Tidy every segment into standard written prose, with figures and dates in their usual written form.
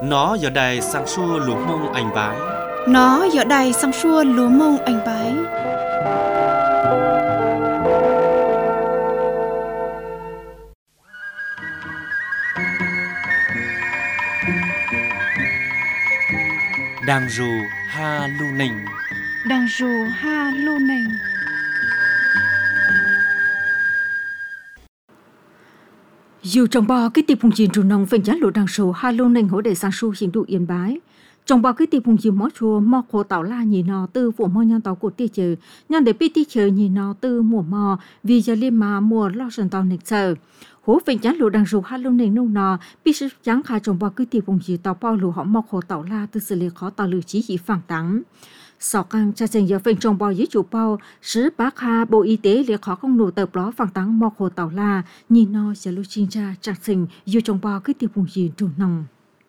Nó giờ đây sang xua lúa mông anh bái. Nó giờ đây sang xua lúa mông anh bái. Đang rù ha lu nình. Đang rù ha lu nình. Dù trong bao cái tiệp hùng chiến trù nông phèn chán lộ đằng sổ ha lu nình hỗ để sang su hiện đủ yên bái. Trong bao cái tiệp hùng chiến mó chùa mò khổ tạo la nhìn nó từ vụ mò nhân tàu của tiệt chờ nhân để biết tiệt chờ nhìn nó từ mùa mò vì giờ liên mà mùa lo sần tàu nịch chờ. Hố phèn chán lộ đằng sổ ha lu nình nung nó biết sự trắng khai trong bao cái tiệp hùng chiến tàu bao lù họ mò khổ tạo la từ xử lý khó tàu lử chỉ chỉ phẳng tắng. Sọ căng cha chèn giờ phèn trong bao dưới chủ bao sứ bác ha bộ y tế liệt khó không nổ tập đó phẳng tắng mò khổ tạo la nhìn nó sẽ lưu xin cha chặt sinh dù trong bao cái tiệp hùng chiến trù nông.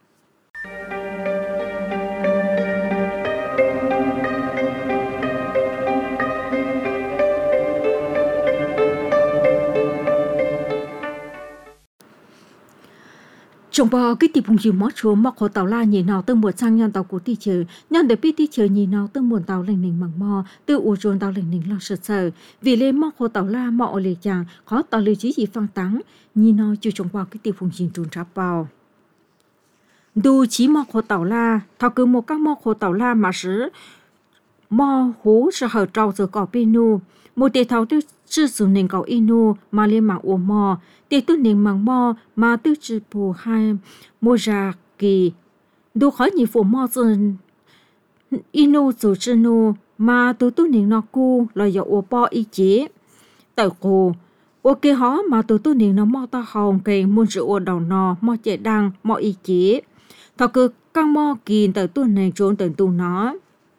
Trong bao cái tiệp hùng gì mót chúa mọc hồ tàu la nhìn nào từ một sang nhân tàu của ti chờ nhân để biết ti chờ nhìn nào từ một tàu lành nình mảng mò từ u chuồn tàu lành nình lo sợ sợ vì lên mọc hồ tàu la mọ lề chàng khó tàu lề chỉ gì phăng tắng nhìn nào chưa trong bao cái tiệp hùng gì trốn trap bao đủ chỉ mọc hồ tàu la thao cứ một các mọc hồ tàu la mà sử mò hú sẽ hở trâu giờ cỏ pinu một đề thao tư chưa dùng nền cầu inu mà lên mạng ủa mò để tu nền mạng mò mà tư chỉ bù hai mua ra kỳ đủ khỏi nhị phụ mò dần inu dù chân nu mà tu nền nó cu là do ủa po ý chế tại cô ok hó mà tu nền nó mò ta hồng kề muốn sự ủa đầu nò mò chạy đăng mò ý chế thao cứ căng mò kỳ tại tu nền trốn tại tu nó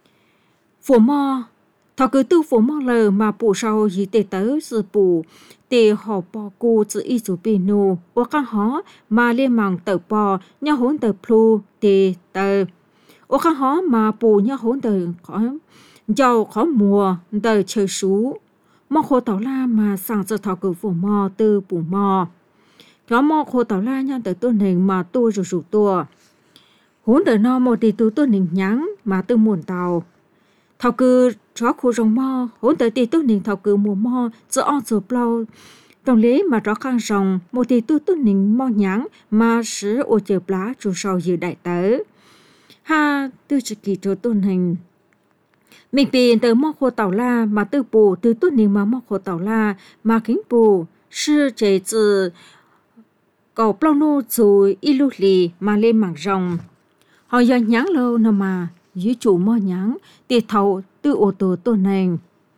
phụ mò thọ cứ tu phụ mong lờ mà bù sau gì tê tới sự bù tê họ bò cu tự ý chủ pinu và các họ mà liên mạng tờ bò nhà hỗn tờ plu tê tờ và các họ mà bù nhà hỗn tờ khó giàu khó mùa tờ chơi sú mò khô tàu la mà sang giờ thọ cứ phụ mò từ bù mò đó mò khô tàu la nhà tờ tu nền mà tu rồi rủ tua hỗn tờ no một tê tu nền nhắn mà từ muôn tàu thảo cứ chó khu rồng mò hỗn tới tì tu nình thảo cứ mùa mò giữa on giữa plau đồng lý mà chó khang rồng một tì tu nình mò nháng mà sử ô chờ lá chủ sau dự đại tớ ha tư chỉ kỳ cho tu nình mình tiền từ mò khô tàu la mà tư bù từ tu nình mà mò khô tàu la mà kính bù sư chế từ cầu plau nô dù ilu lì mà lên mảng rồng họ giờ nháng lâu nào mà dưới chủ mò nháng tiệt thầu từ ô tô tôn này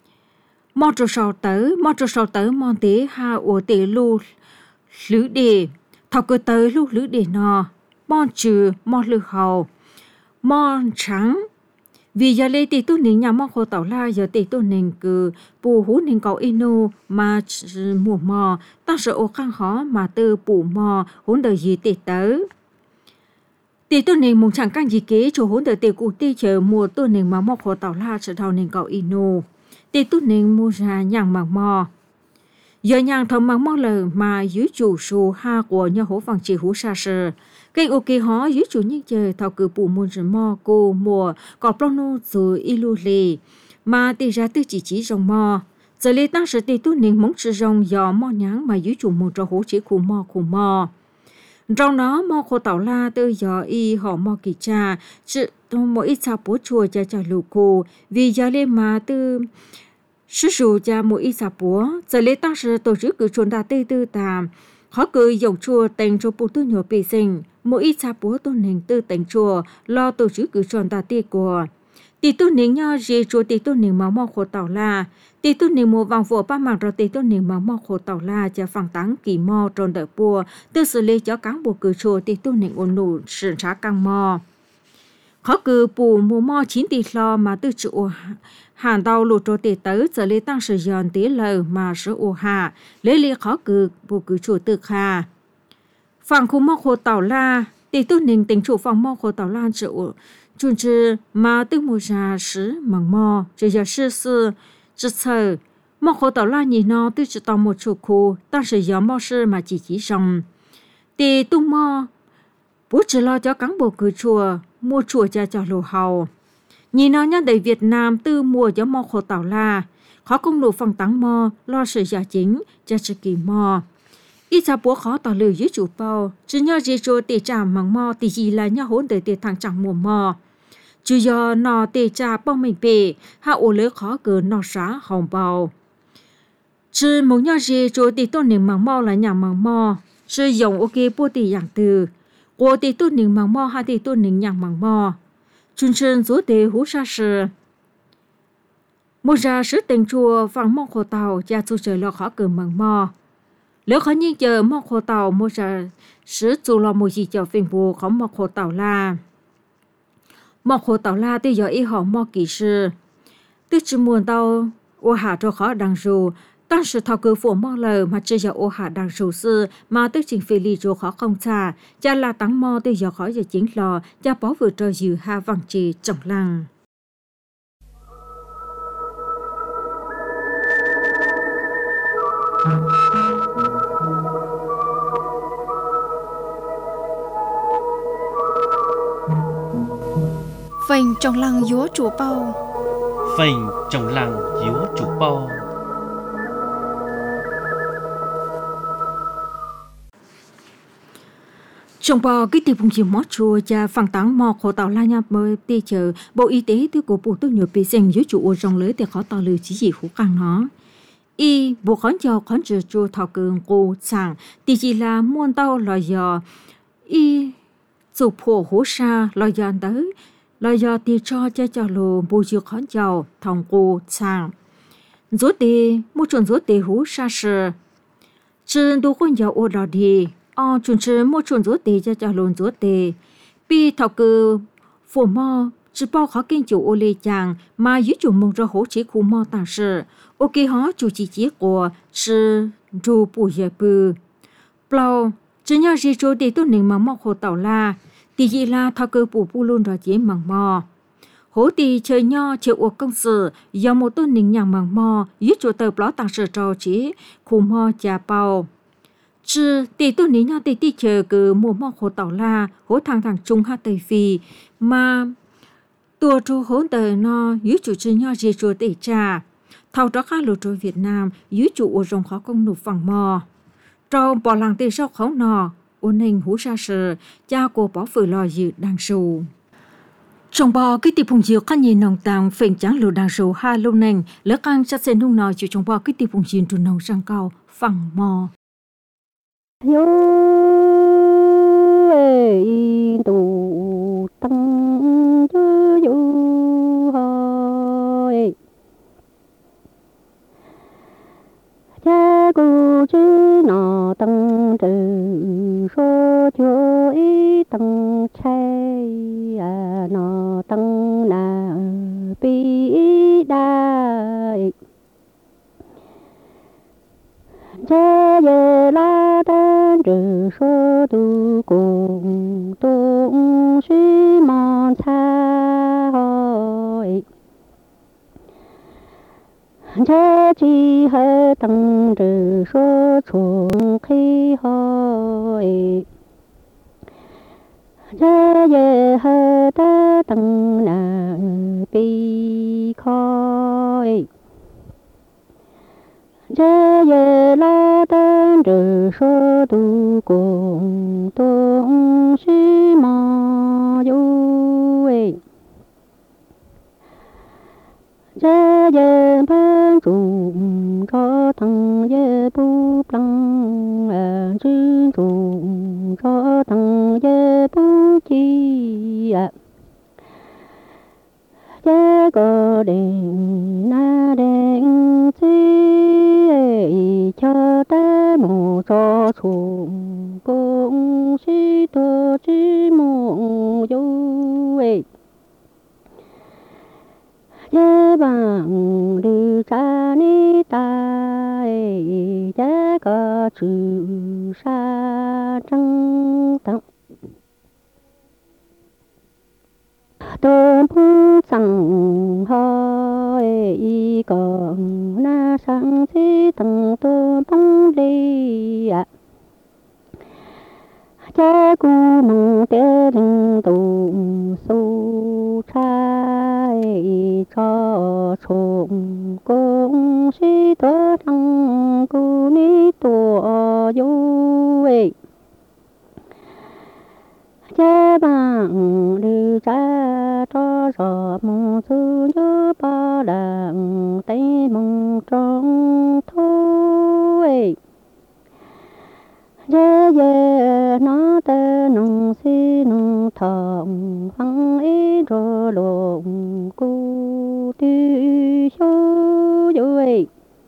mò trò sau tới mò tế ha ô tế lu lứ đề thầu cơ tới lu lứ đề nò mò trừ mò lư hầu mò trắng vì giờ lê tì tu nín nhà mò khô tàu la giờ tì tu nín cứ bù hú nín cầu inu mà mùa mò ta sợ ô khang khó mà từ bù mò hún đời gì tì tới tì tu nín mùng chẳng căng gì kế cho hún đời tì cụ tì chờ mùa tu nín mà mò khô tàu la sợ thầu nín cầu inu tì tu nín mua ra nhàng màng mò giờ nhàng thầm màng mò lờ mà dưới chủ số ha của nhà hố vàng chỉ hú sa sờ cái ok hó dưới chủ nhân chơi thao cứ bù môn rừng mò cô mùa có plano rồi ilu lì mà tì ra tư chỉ rồng mò giờ lê ta sẽ tì tu nín mong sự rồng giò mò nháng mà dưới chủ môn cho hố chỉ khu mò trong đó mò khô tàu la tư giò y họ mò kỳ cha sự mỗi ít sao bố chùa cha lù cô vì giờ lê mà tư sử dụng cha mỗi ít sao bố giờ lê ta sẽ tổ chức cử chuẩn ta tê tư tàm họ cứ dòng chùa thành cho bố tư nhỏ bề sinh mỗi ít sao bố tôn nền tư thành chùa lo tổ chức cử chuẩn ta tê của tì tu nín nhau dê chùa tì tu nín mà mò khô tàu la tì tu nín mùa vàng vua ba mảng rồi tì tu nín mà mò khô tàu la cha phẳng táng kỳ mò tròn đợi bùa tư xử lý cho cán bộ cử chùa tì tu nín ổn nụ sườn trá căng mò khó cứ bù mùa mò chín tì lo mà tư trụ hàn đau lụt cho tì tới giờ lê tăng sử giòn tí lờ mà sử ô hạ lấy lê khó cứ bộ cử chùa tự hà phẳng khu mò khô tàu la tì tu nín tình chủ phẳng mò khô tàu la trụ chun chứ mà tư mùa ra sử mảng mò chỉ giờ sư chỉ sợ mò khô tàu la nhìn nó tư chỉ tao một chỗ khu ta sử gió mò sư mà chỉ rồng tì tu mò bố chỉ lo cho cán bộ cứ chùa mua chùa cho lô hầu nhìn nó nhân đầy Việt Nam từ mùa cho mò khổ tàu la khó công nụ phòng tăng mò lo sự giả chính cho sự kỳ mò ít cha bố khó tỏ lời dưới chủ bao chỉ nhớ gì cho tê trả măng mò thì gì là nhớ hỗn đời tê thằng chẳng mùa mò chứ do nó tê trả bao mình bể hạ ô lỡ khó cờ nó xá hồng bao chứ muốn nhớ gì cho tê tôn niệm măng mò là nhà măng mò chứ dùng ok bố tê dạng từ cô tê tôn niệm măng mò hạ tê tôn niệm nhà măng mò chun chân rú tê hú sa sự một ra sự tình chùa vàng mong khổ tàu cha chú trời lo khó cờ măng mò nếu khó nhiên chờ mong khổ tàu một ra sự chú lo một gì chờ phiền vụ khó mong khổ tàu la thì giờ ý họ mong kỳ sư tức chỉ muốn tàu ô hạ cho khó đăng dù tăng sự thao cơ phổ mong lời mà chơi giờ ô hạ đăng dù sư mà tức trình phê ly cho khó không xa cha là tăng mò thì giờ khó giờ chính lò cha bó vừa cho dư ha vàng trì trọng lăng Phành trong lăng dúa chùa bao phành trong lăng dúa chủ bao trong bò cái tiệm phụng chịu mót chùa cha phẳng táng mò khổ tàu la nhập bơi tê chờ bộ y tế từ cổ bộ tư nhiều bê xanh dưới chủ ô trong lưới để khó tàu lưới chỉ gì hú căng nó y bộ khán cho khán chờ chùa thảo cường cô sàng thì chỉ là muôn tàu lò dò y chụp phổ hú sa lò dò tới lò dò thì cho lô bộ chùa khán cho thòng cô sàng rốt tê mua chuẩn rốt tê hú sa sờ trên đồ con dò ô đỏ đi chuẩn chế mua chuẩn rốt tê cho lồn rốt tê bi thảo cư phổ mò chỉ bao khó kinh chủ ô lê chàng mà dưới chủ mong ra hỗ chế khu mò tàng sự ok họ chủ chỉ của sư ru bù dè bù bao chỉ nhớ gì cho tê tôi nên mà mò hồ tàu la tì gì là thảo cư bù bù luôn rồi chế măng mò hỗ tì chơi nho chơi ô công sự do một tôi nên nhàng măng mò dưới chủ tờ đó tàng sự trò chế khu mò chà bao chứ tỷ tôi ní nhau tỷ chờ cứ mua mò hồ tàu la hỗ thằng trung ha tây phi mà tua trù hỗ tờ nó dưới chủ chơi nhau gì chùa tỷ trà thầu đó khá lụt trôi Việt Nam dưới chủ ô rồng khó công nụ phẳng mò trong bỏ làng tỷ sau khẩu nọ ôn hình hú sa sờ cha cô bỏ phử lò dự đang sù trong bò cái tiệp phùng diệu khăn nhìn nòng tàng phèn trắng lụt đang sù ha lâu nành lỡ căng chắc sẽ nung nọ chịu trong bò cái tiệp phùng diệu trù nòng sang cao phẳng mò yo tu tăng yo hoi cha cô chứ nọ tăng trừ số cho ý tăng chay nọ tăng na bi đại cha ye la dan zhe shuo du gong dong xu man cai cha ji he dang zhe shuo chung kai hoi cha ye he da dang na bi kai cha ye la dan zhe shuo du gong dong xu ma yu wei cha ye ban zhong zhe tang ye bu blang zhi zhong zhe tang ye bu ji cha ge den na den cha ta mu cho chung gong xi de zhi mo yu wei ye bang li cha ni ta cha ge zhi sha zheng tang đơn phung chẳng hơi còn na sang thế tầng đơn phung đi chế cu mong tế linh tù su trai cho trùng công sĩ tớ thăng cu ni tổ du ấy chế bằng đi ra cho rõ mong su nhớ ba đằng tây mong trong thu ấy dê dê nó tê nung si nung thòng phăng ý rô lộn cu ti xô dùi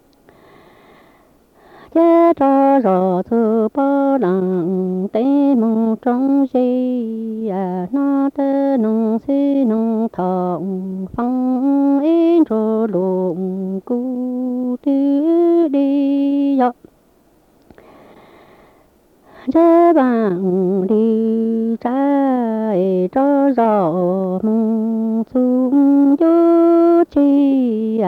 dê cho rõ thư bó đằng tê mong trong si nó tê nung si nung thòng phăng ý rô lộn cu ti đi dọc chế bằng đi trái cho rõ mong xuống vô chi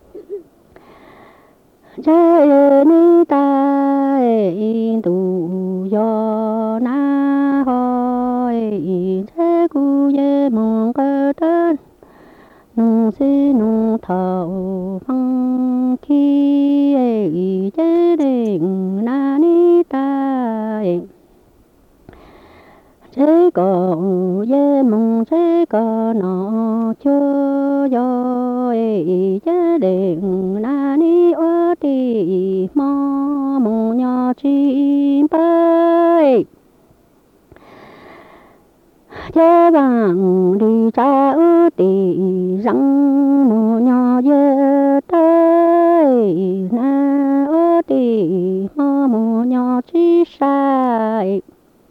chế ni tai tu do na hỏi chế cu ye mong cơ đơn nung si nung thầu phăng khi chế định na ni tai chế có ye mong chế có nó cho yo chế định na ni ô ti mò mong nhỏ chim bay chế bằng đi cha ư tì răng mù nhỏ dê tây na ư tì mò mù nhỏ chi sai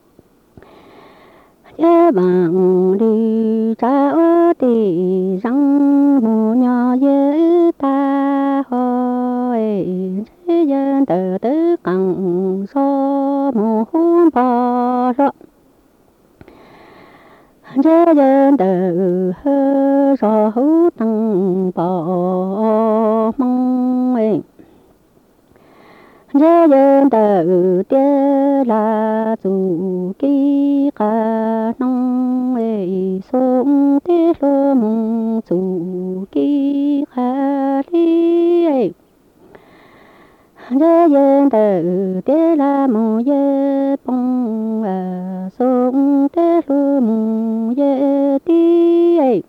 chế bằng đi cha ư tì răng mù nhỏ dê ta hỏi chế dân từ từ cẳng so mù hôn bò rõ chế dân từ hơ rõ hữu tăng bò mong ấy chế dân từ tê là dù ký cả nông ấy sống tê lô mong dù ký khá đi ấy chế dân từ tê là mong dê bông sống tê lô mong dê đi ấy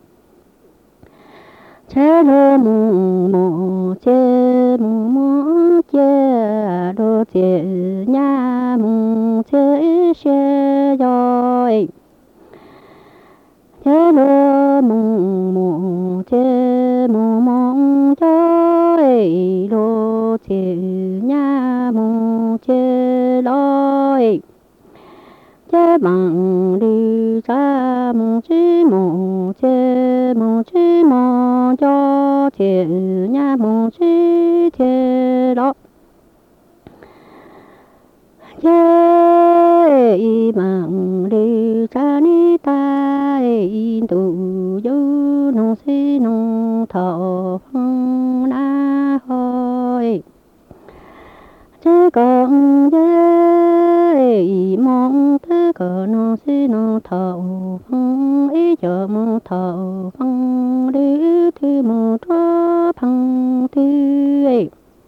chế lô mong mong chế mong mong chế đô chế nhà mong chế xe rồi chế lô mong mong chế mong mong chơi lô chế nhà mong chế lôi chế bằng đi ra mong chí mong cho chế nhà mong chí chế đó chế bằng đi ra ni tai tu du nông si nông thọ phong na hỏi chế còn dê mong thế cờ nông si nông thọ phong ý chờ mong thọ phong đi thi mong cho phong thi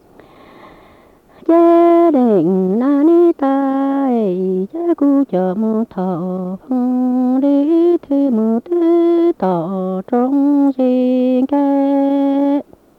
chế định na ni tai chế cu chờ mong thọ phong đi thi mong tư tỏ trong riêng cái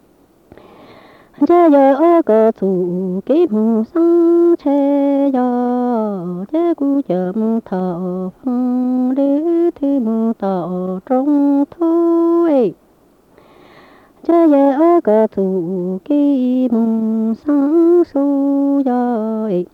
chế giờ cơ thủ ký mong sang chế giờ chế cu chờ mong thọ phong đi thi mong tỏ trong thu ấy chế giờ cơ thủ ký mong sang su rồi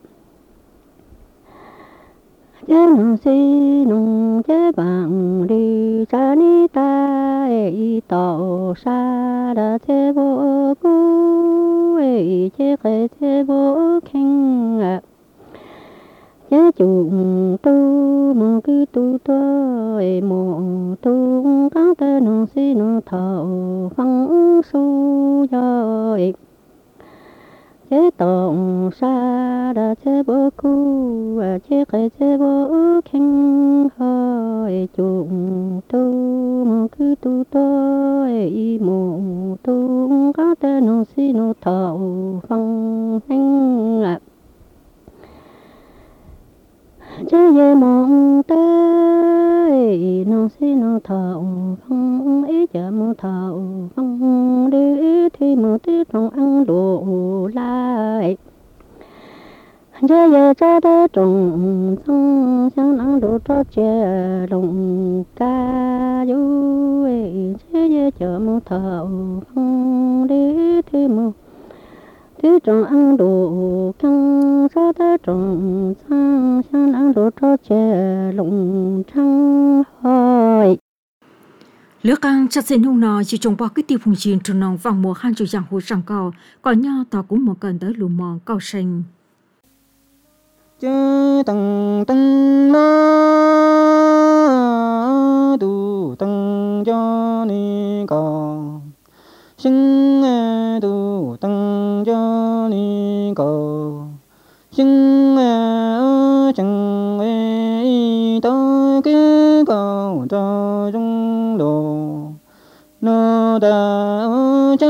chế nông si nông chế bằng đi ra ni tai tỏ xa đã chế vô cu chế khẽ chế vô khen chế chung tu mong cứ tu tôi mong tu các tên nông si nông thọ phong su rồi chế tổng sa đã chế bố cu chế cái chế bố khen hỏi chung tu mù cứ tu tôi mù tu có tên nó xí nó thầu phong thanh ạ chế về mong tới nó xí nó thầu phong ý chợ mù thầu phong đi thì mù tí trong ăn đồ lại chế về cho tới trồng xong sáng nắng đồ cho chè đồng ca du chế về chợ mù thầu phong đi thì mù tí trong ăn đồ căng cho tới trồng sang sáng nắng đồ cho chè đồng trăng hỏi lứa căng chặt xin hung nọ chỉ trồng bao cái tiêu phùng chín trong nòng vòng mùa khăn chủ giang hồ sằng cò còn nho tao cũng một cần tới lù mòn cao xanh chớ tăng tăng na tu tăng cho ni co sinh tu tăng cho ni co sinh chẳng về tới cái cầu cho chúng đồ nó đã cha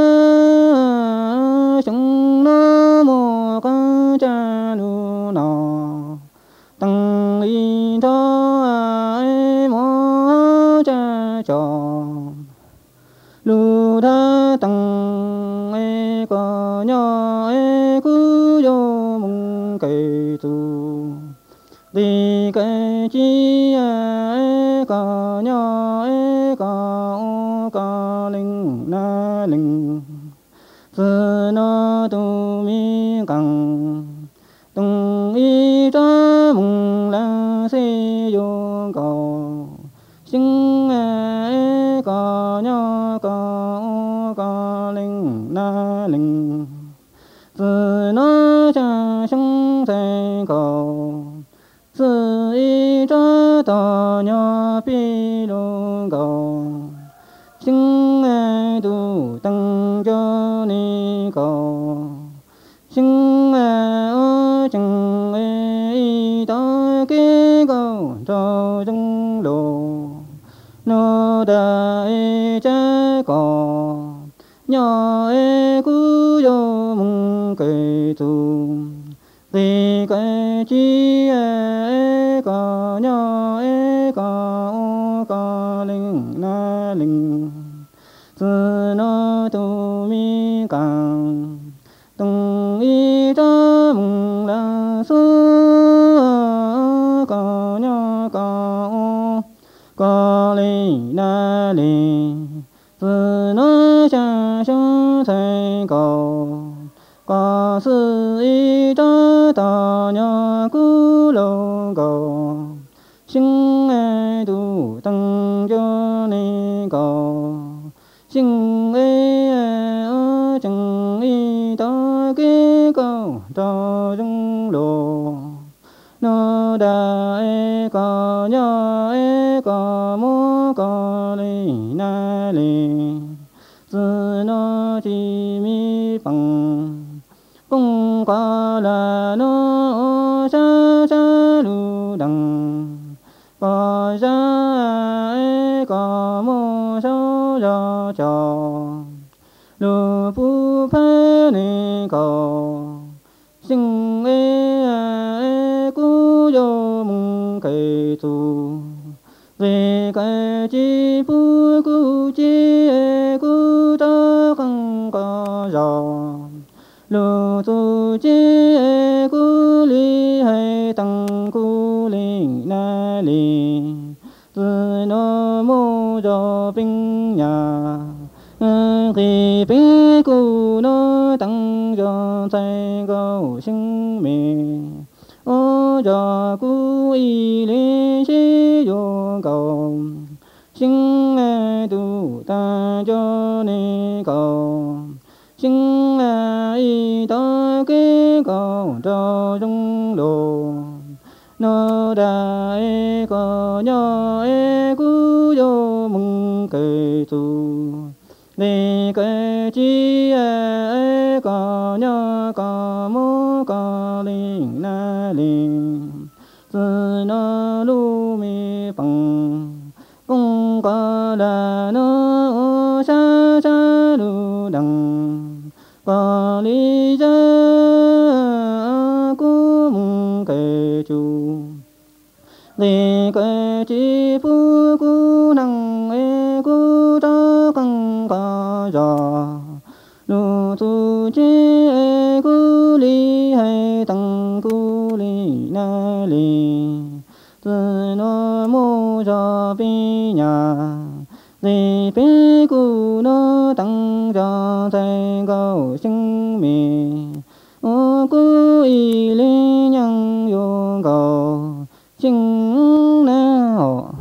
chúng nó một con cha nu nọ tăng y đó ai mô cha chọn lu tha tăng ai có nhỏ ai cứ vô mong cây tu đi cái chi ai có nhỏ ai có linh na linh giờ nó tu mi càng tung y cho mong la se yo cầu sinh ai có nhỏ có linh na linh giờ nó cha sống thế cầu giờ y cho tao nhỏ pi lu cầu sinh ai tu tăng cho ni cầu sinh ai chẳng ai ta cái cầu cho trong đồ nó đại cha cò nhỏ ai cứ vô mong cây tu thì cái chi ai có nhỏ ai có linh na linh giờ nó tu mi càng tung y cho mong la su có nhỏ có linh na linh giờ nó cha sống thay cầu có sự y cho ta nhỏ cứ lâu cầu sinh ai tu tăng cho ni cầu sinh ai ở chẳng y ta cái cầu cho trong đồ nó đại có nhỏ ai có mô có li na li giờ nó chỉ mi bằng cũng có là nó cha cha lu đằng có ra ai có mô sao ra cho lu phu phê ni cầu sinh ai cứ vô mong cây tu về cái chi phu cứ chi cứ ta không có giàu lu tu chi cu li hay tăng cu li na li từ nó mô cho bình nhà khi bình cu nó tăng cho thay cầu sinh mì ô cho cu y li chi vô cầu sinh tu ta cho ni cầu sinh ai ta cái cầu cho trong đồ nó đại có nhỏ ai cứ vô mong cây tu đi cái chi ai có nhớ cả mô cả linh na linh từ na lu mi bằng bông cả là nó sa sa lu đằng cả lý gia cô mong kể chu để kể chi phu cô năng e cô ta căng cả già lu tu chi e cô li hay tăng cô li na li từ nó mô cho bi nhà để bi cô nó tăng cho thầy cầu sinh mi ô cô y li nhang yo cầu sinh nào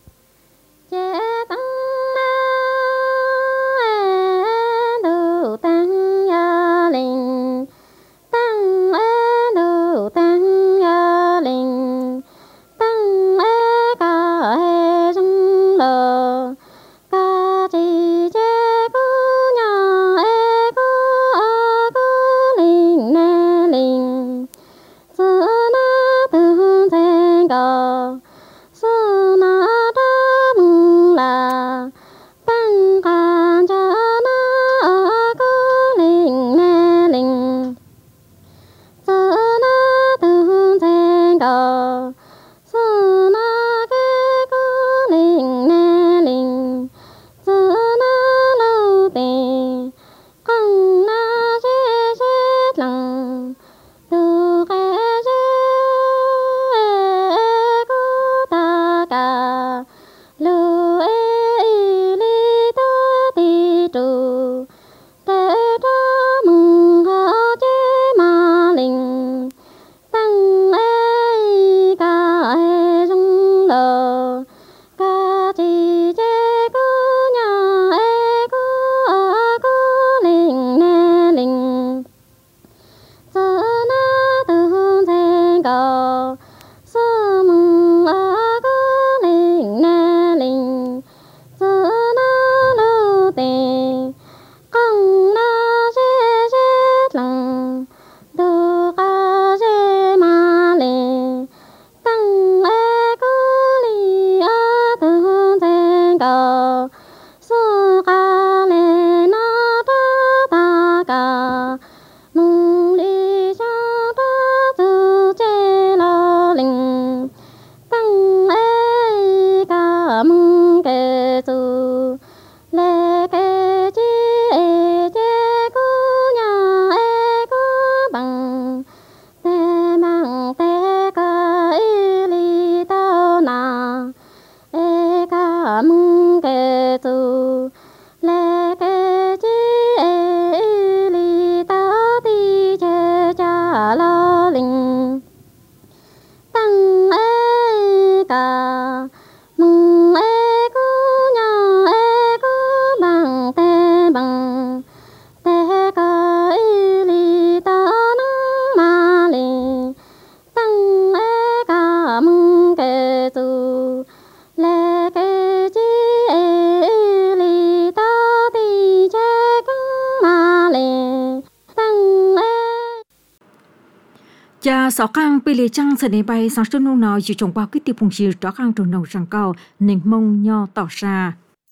cha sáu khang pê lê trăng sẽ đến bay sáng sớm nung nào chỉ trồng bao cái tiệp phùng chiều đó khang trồng nồng răng cao nền mông nho tỏ ra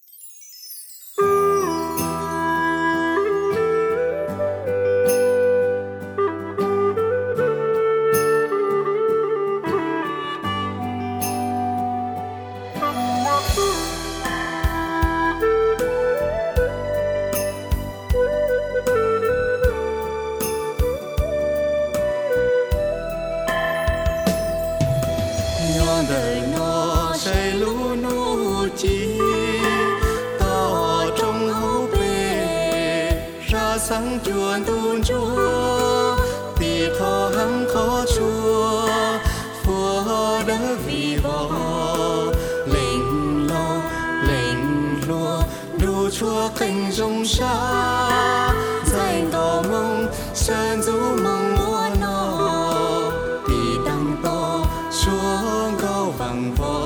đời nó say lũ nụ chi tỏ trong hố bề ra sáng chuồn tuôn chúa tì thọ hăng khó chúa phùa đỡ vì bỏ lệnh lùa đủ chúa cành rồng xa dành tỏ mong sơn du mong mua nó tì đăng to xuống câu vàng vò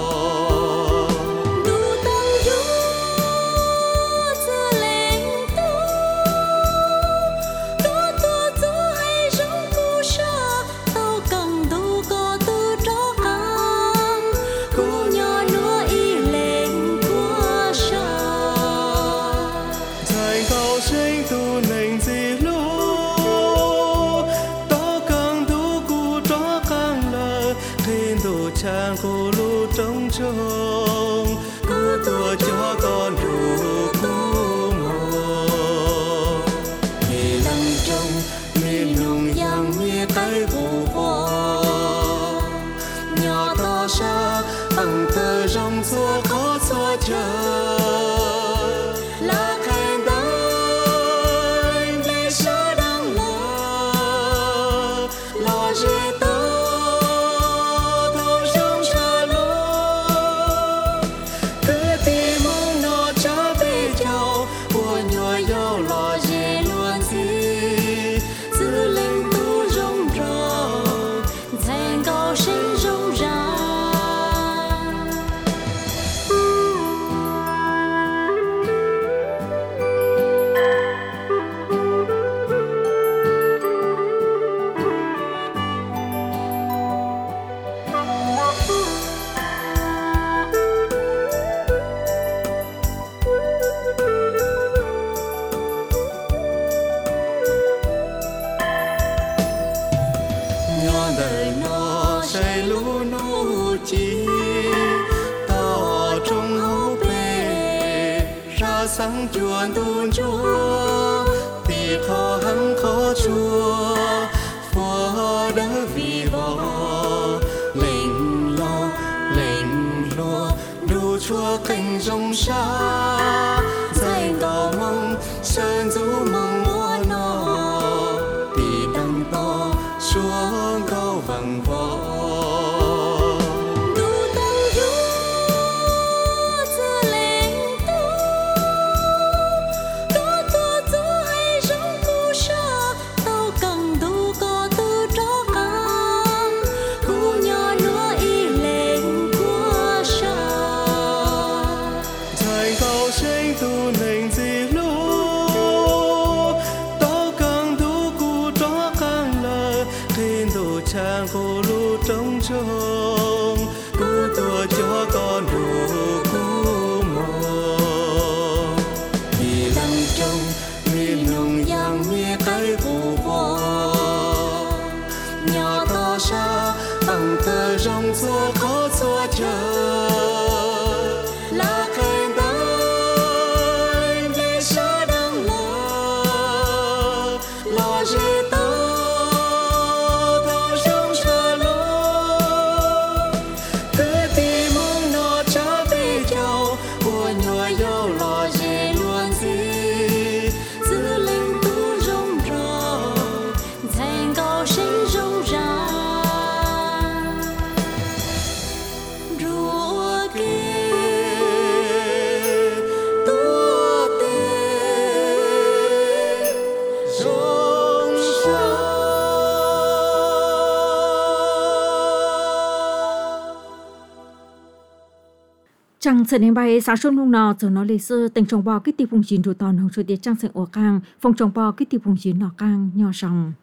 đủ tăng chúa giờ lên tu đủ tu trông mi nung yang mi cái hồ hoa nhỏ to xa bằng tờ rong xua có xua chờ là khen tới để xa đang lo dễ tớ thâu rong xa lô cứ tìm mong nó trở về châu của nhỏ dâu lo dễ luôn gì giữ lên tu rong rò thành cao sinh rong rà đời nó say lũ nụ chi tỏ trong hố bề ra sáng chuồn tuôn chúa thì khó hăng khó chua phó đỡ vì bỏ lệnh lo đủ chúa cành rong xa dây cầu mong sơn du mong mua nó thì đằng to xuống câu vàng võ đủ tăng du giờ lên tu du hay rong cu sa tao cần đủ có tu cho càng cu nhỏ lúa y lên qua sa thành câu sinh tu nền gì lú tao cần đủ cu cho càng lời khiến đồ trang cô lu trống trông cô tua cho con đủ cô mong thì lăng trông mi nung yang mi cái hồ hoa nhỏ to xa bằng tờ rong xua khó xua chờ là khen tới để xa đang lo dễ tớ Chẳng sẽ nên bay sáng sớm hôm nào giờ nó lịch sử tình trồng bò kích tiêu phùng chín rồi tòn hồng rồi tiết trang sẽ ổ càng phòng trồng bò kích tiêu phùng chín nọ càng nhỏ sòng